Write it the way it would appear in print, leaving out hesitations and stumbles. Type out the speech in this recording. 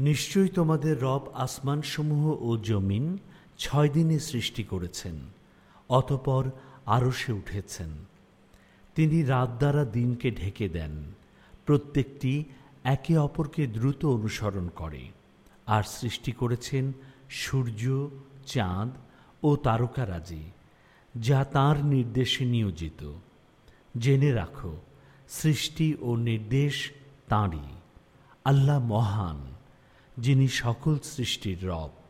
নিশ্চয়ই তোমাদের রব আসমানসমূহ ও জমিন 6 দিনে সৃষ্টি করেছেন, অতঃপর আরশে উঠেছেন। তিনি রাত দ্বারা দিনকে ঢেকে দেন, প্রত্যেকটি একে অপরকে দ্রুত অনুসরণ করে। আর সৃষ্টি করেছেন সূর্য, চাঁদ ও তারকারাজি, যা তাঁর নির্দেশে নিয়োজিত। জেনে রাখো, সৃষ্টি ও নির্দেশ তাঁরই। আল্লাহ মহান, যিনি সকল সৃষ্টির রব।